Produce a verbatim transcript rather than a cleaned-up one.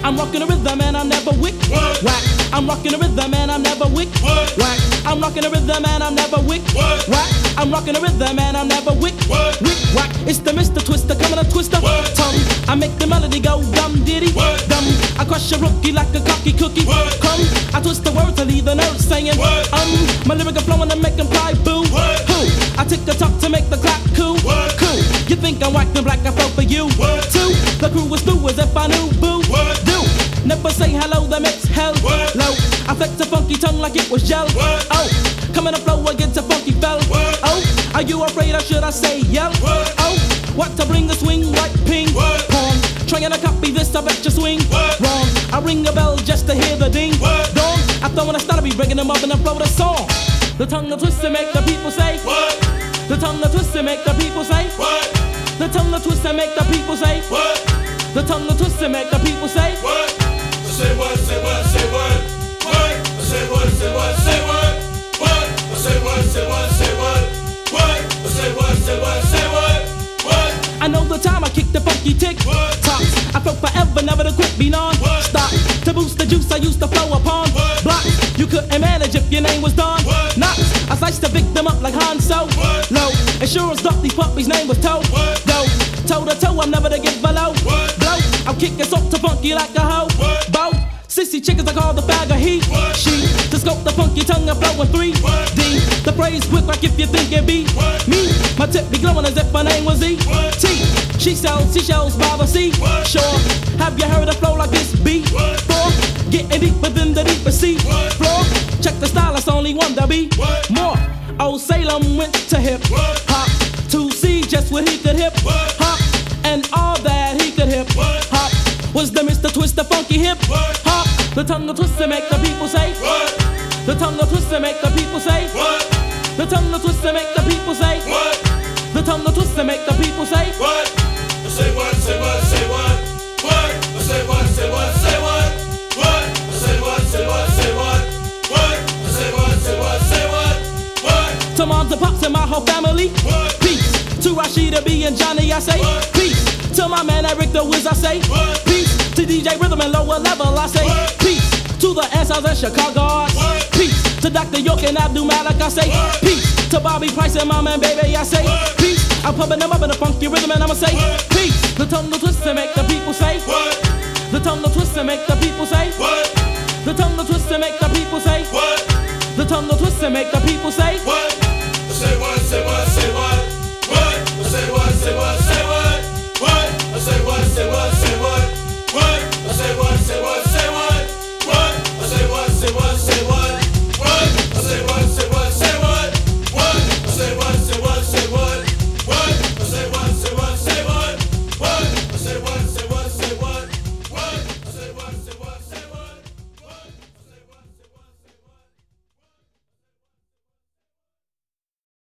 I'm rocking the rhythm and I'm never wick. What? Whack. I'm rocking the rhythm and I'm never wick. What? Whack. I'm rocking the rhythm and I'm never wick. What? Whack. I'm rocking the rhythm and I'm never wick. What? Wick. Whack. It's the Mister Twister coming a twister. What? Tongue. I make the melody go dum diddy. What? Dum. I crush a rookie like a cocky cookie. What? Come. I twist the words to leave the nerves saying. What? Um. My lyrical flowing to make them fly boo. What? Who? I tick the talk to make the clock cool. What? Cool. You think I'm whack, then black I fell for you. What? Two. The crew was through as if I knew boo. What? Do. Never say hello, that makes hell What? low. I flex a funky tongue like it was gel. What? Oh, come in the flow against a funky fell. What? Oh, are you afraid or should I say yell? What? Oh, what to bring the swing like ping What? pong? Trying to copy this, I bet you swing What? wrong. I ring a bell just to hear the ding What? dong. I throw in a start, I be breaking them up and I flow the song. The tongue to twist and make the people say. What? The tongue to twist and make the people say. What? The tongue to twist and make the people say. What? The tongue to twist and make the people say. What? Say what? Say what? Say what? What? Say what? Say what? Say what? What? Say what? Say what? Say what? What? Say what? Say what? Say what? What? I know the time I kick the funky tick What? tops. I felt forever, never to quit be non What? stop. To boost the juice, I used to flow upon What? blocks. You couldn't manage if your name was Don What? Knox. I sliced to pick them up like Han So What? low. And sure as duck, these puppies' name was Toe. What? Go toe to toe, I'm never to get below. What? Blow, I'm kicking soap to funky like a hoe. What? Bow, sissy chickens I call the bag of heat. What? She to scope the funky tongue and flow in three What? D. The phrase quick like if you think it be What? me. My tip be glowing as if my name was E. What? T. She sells seashells by the sea. What? Sure. Have you heard a flow like this beat? What? Four. Getting deep within the deeper sea. What? Floor. Check the style, it's only one to be. What? More. Old Salem went to hip What? hop to see just what he could hip What? hop and all that he could hip What? hop was the Mister Twist, the funky hip What? hop. The tongue will twist to make the people say. What? The tongue will twist to make the people say. What? The tongue will twist to make the people say. What? The tongue will twist to make the people say. What? Say what? Say what? Say what? What? Say what? Say what? Say what? What? Say what? Say what? Say what? What? Say what? Say what? Say what? What? To moms and pops and my whole family. What? Peace. To Rashida B and Johnny, I say. What? Peace. To my man Eric the Wiz, I say. What? Peace. To D J Rhythm and lower level, I say. What? Peace. To the S Ls and Chicago arts. What? Peace. To Doctor York and Abdul Malik, I say. What? Peace. To Bobby Price and my man Baby, I say. What? Peace. I'm pumping them up in a funky rhythm and I'ma say. What? Peace. The tongue will twist and make the people say. What? The tongue will twist and make the people say. What? The tongue will twist and make the people say. What? The tongue will twist and make the people say. What? Say what? Say what? Say what? What? Say what? Say what?